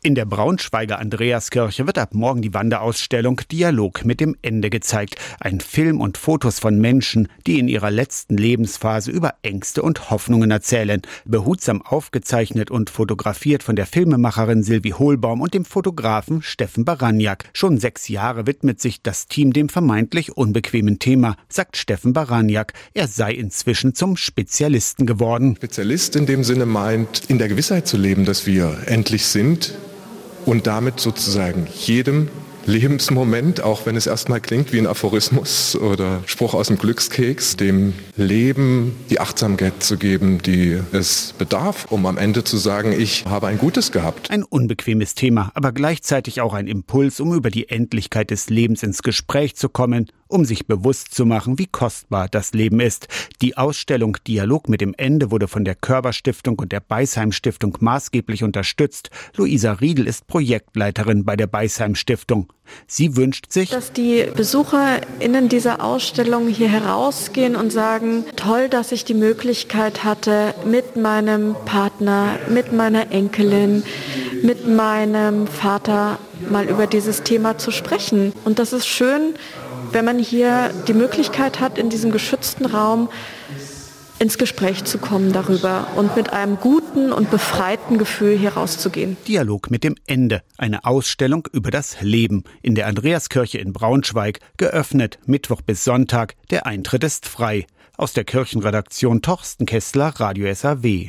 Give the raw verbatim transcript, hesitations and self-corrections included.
In der Braunschweiger Andreaskirche wird ab morgen die Wanderausstellung Dialog mit dem Ende gezeigt. Ein Film und Fotos von Menschen, die in ihrer letzten Lebensphase über Ängste und Hoffnungen erzählen. Behutsam aufgezeichnet und fotografiert von der Filmemacherin Sylvie Hohlbaum und dem Fotografen Steffen Baraniak. Schon sechs Jahre widmet sich das Team dem vermeintlich unbequemen Thema, sagt Steffen Baraniak. Er sei inzwischen zum Spezialisten geworden. Spezialist in dem Sinne meint, in der Gewissheit zu leben, dass wir endlich sind. Und damit sozusagen jedem Lebensmoment, auch wenn es erstmal klingt wie ein Aphorismus oder Spruch aus dem Glückskeks, dem Leben die Achtsamkeit zu geben, die es bedarf, um am Ende zu sagen, ich habe ein Gutes gehabt. Ein unbequemes Thema, aber gleichzeitig auch ein Impuls, um über die Endlichkeit des Lebens ins Gespräch zu kommen, um sich bewusst zu machen, wie kostbar das Leben ist. Die Ausstellung Dialog mit dem Ende wurde von der Körber-Stiftung und der Beisheim-Stiftung maßgeblich unterstützt. Luisa Riedel ist Projektleiterin bei der Beisheim-Stiftung. Sie wünscht sich, dass die BesucherInnen dieser Ausstellung hier herausgehen und sagen, toll, dass ich die Möglichkeit hatte, mit meinem Partner, mit meiner Enkelin, mit meinem Vater mal über dieses Thema zu sprechen. Und das ist schön, wenn man hier die Möglichkeit hat, in diesem geschützten Raum ins Gespräch zu kommen darüber und mit einem guten und befreiten Gefühl hier rauszugehen. Dialog mit dem Ende, eine Ausstellung über das Leben in der Andreaskirche in Braunschweig, geöffnet Mittwoch bis Sonntag. Der Eintritt ist frei. Aus der Kirchenredaktion Torsten Kessler, Radio S A W.